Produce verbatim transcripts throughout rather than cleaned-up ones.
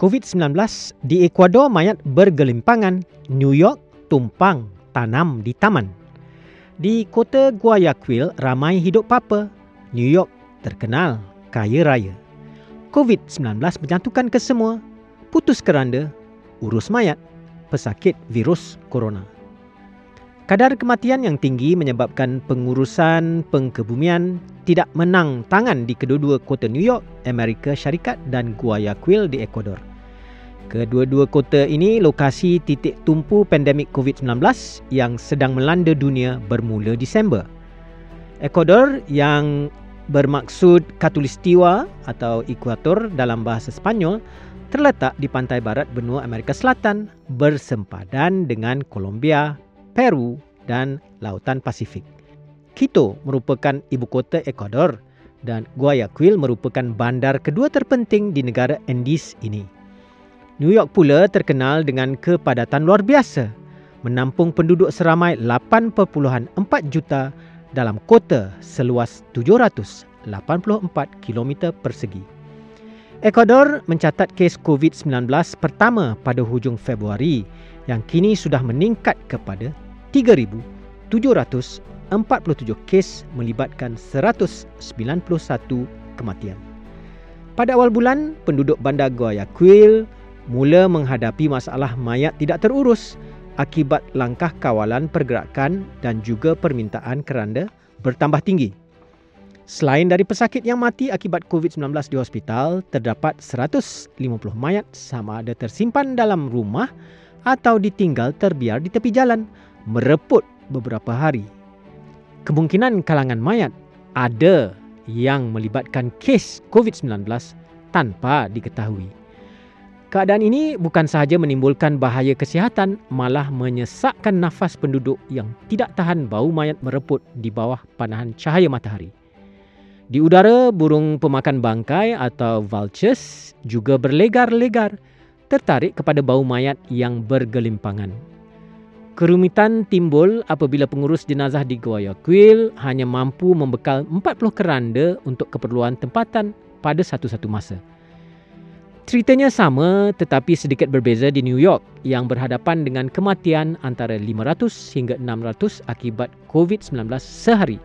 covid sembilan belas di Ecuador, mayat bergelimpangan. New York tumpang tanam di taman. Di kota Guayaquil ramai hidup papa. New York terkenal kaya raya. covid sembilan belas menjatuhkan kesemua. Putus keranda, urus mayat, pesakit virus corona. Kadar kematian yang tinggi menyebabkan pengurusan pengkebumian tidak menang tangan di kedua-dua kota New York, Amerika Syarikat dan Guayaquil di Ecuador. Kedua-dua kota ini lokasi titik tumpu pandemik covid sembilan belas yang sedang melanda dunia bermula Disember. Ecuador yang bermaksud Khatulistiwa atau Ekuator dalam bahasa Sepanyol terletak di pantai barat benua Amerika Selatan bersempadan dengan Colombia, Peru dan Lautan Pasifik. Quito merupakan ibu kota Ecuador dan Guayaquil merupakan bandar kedua terpenting di negara Andes ini. New York pula terkenal dengan kepadatan luar biasa, menampung penduduk seramai lapan perpuluhan empat juta dalam kota seluas tujuh ratus lapan puluh empat kilometer persegi. Ecuador mencatat kes covid sembilan belas pertama pada hujung Februari yang kini sudah meningkat kepada tiga ribu tujuh ratus empat puluh tujuh kes melibatkan seratus sembilan puluh satu kematian. Pada awal bulan, penduduk bandar Guayaquil mula menghadapi masalah mayat tidak terurus akibat langkah kawalan pergerakan dan juga permintaan keranda bertambah tinggi. Selain dari pesakit yang mati akibat covid sembilan belas di hospital, terdapat seratus lima puluh mayat sama ada tersimpan dalam rumah atau ditinggal terbiar di tepi jalan, mereput beberapa hari. Kemungkinan kalangan mayat ada yang melibatkan kes covid sembilan belas tanpa diketahui. Keadaan ini bukan sahaja menimbulkan bahaya kesihatan, malah menyesakkan nafas penduduk yang tidak tahan bau mayat mereput di bawah panahan cahaya matahari. Di udara, burung pemakan bangkai atau vultures juga berlegar-legar, tertarik kepada bau mayat yang bergelimpangan. Kerumitan timbul apabila pengurus jenazah di Guayaquil hanya mampu membekal empat puluh keranda untuk keperluan tempatan pada satu-satu masa. Ceritanya sama tetapi sedikit berbeza di New York yang berhadapan dengan kematian antara lima ratus hingga enam ratus akibat covid sembilan belas sehari.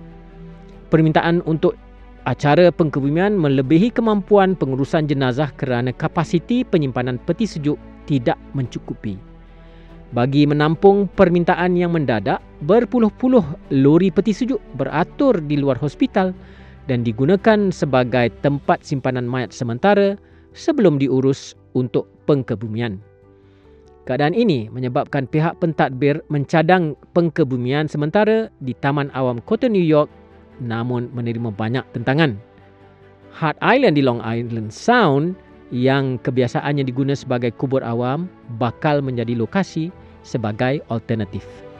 Permintaan untuk acara pengkebumian melebihi kemampuan pengurusan jenazah kerana kapasiti penyimpanan peti sejuk tidak mencukupi. Bagi menampung permintaan yang mendadak, berpuluh-puluh lori peti sejuk beratur di luar hospital dan digunakan sebagai tempat simpanan mayat sementara sebelum diurus untuk pengkebumian. Keadaan ini menyebabkan pihak pentadbir mencadang pengkebumian sementara di Taman Awam Kota New York namun menerima banyak tentangan. Hart Island di Long Island Sound yang kebiasaannya digunakan sebagai kubur awam bakal menjadi lokasi sebagai alternatif.